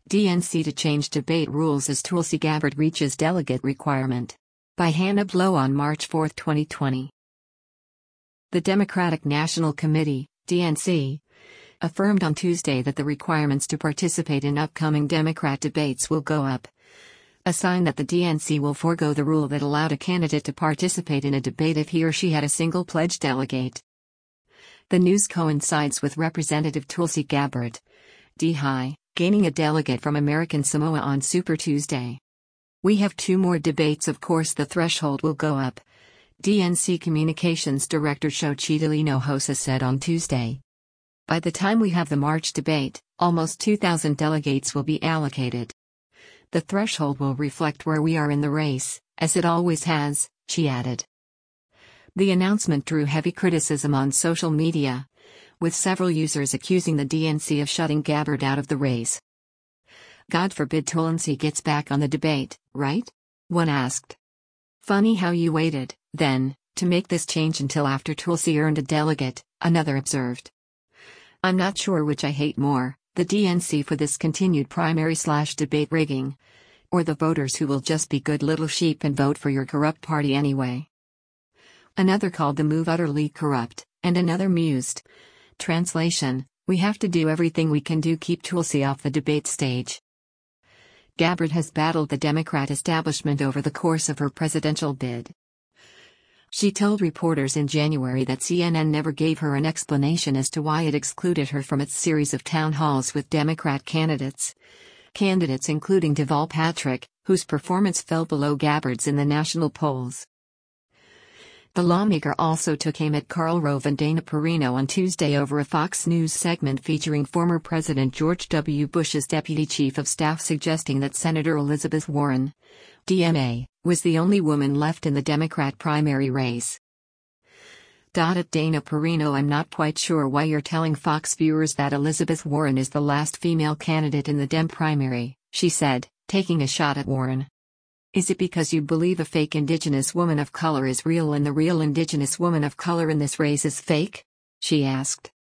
DNC to change debate rules as Tulsi Gabbard reaches delegate requirement. By Hannah Blow on March 4, 2020. The Democratic National Committee, DNC, affirmed on Tuesday that the requirements to participate in upcoming Democrat debates will go up. A sign that the DNC will forego the rule that allowed a candidate to participate in a debate if he or she had a single pledged delegate. The news coincides with Representative Tulsi Gabbard, D-High, gaining a delegate from American Samoa on Super Tuesday. We have 2 more debates, of course the threshold will go up, DNC Communications Director Xochitl Hinojosa said on Tuesday. By the time we have the March debate, almost 2,000 delegates will be allocated. The threshold will reflect where we are in the race, as it always has, she added. The announcement drew heavy criticism on social media, with several users accusing the DNC of shutting Gabbard out of the race. God forbid Tulsi gets back on the debate, right? One asked. Funny how you waited, then, to make this change until after Tulsi earned a delegate, another observed. I'm not sure which I hate more, the DNC for this continued primary/debate rigging, or the voters who will just be good little sheep and vote for your corrupt party anyway. Another called the move utterly corrupt, and another mused. Translation: we have to do everything we can to keep Tulsi off the debate stage. Gabbard has battled the Democrat establishment over the course of her presidential bid. She told reporters in January that CNN never gave her an explanation as to why it excluded her from its series of town halls with Democrat candidates. Candidates including Deval Patrick, whose performance fell below Gabbard's in the national polls. The lawmaker also took aim at Karl Rove and Dana Perino on Tuesday over a Fox News segment featuring former President George W. Bush's deputy chief of staff suggesting that Senator Elizabeth Warren, DMA, was the only woman left in the Democrat primary race. At Dana Perino, I'm not quite sure why you're telling Fox viewers that Elizabeth Warren is the last female candidate in the Dem primary, she said, taking a shot at Warren. Is it because you believe a fake Indigenous woman of color is real and the real Indigenous woman of color in this race is fake? She asked.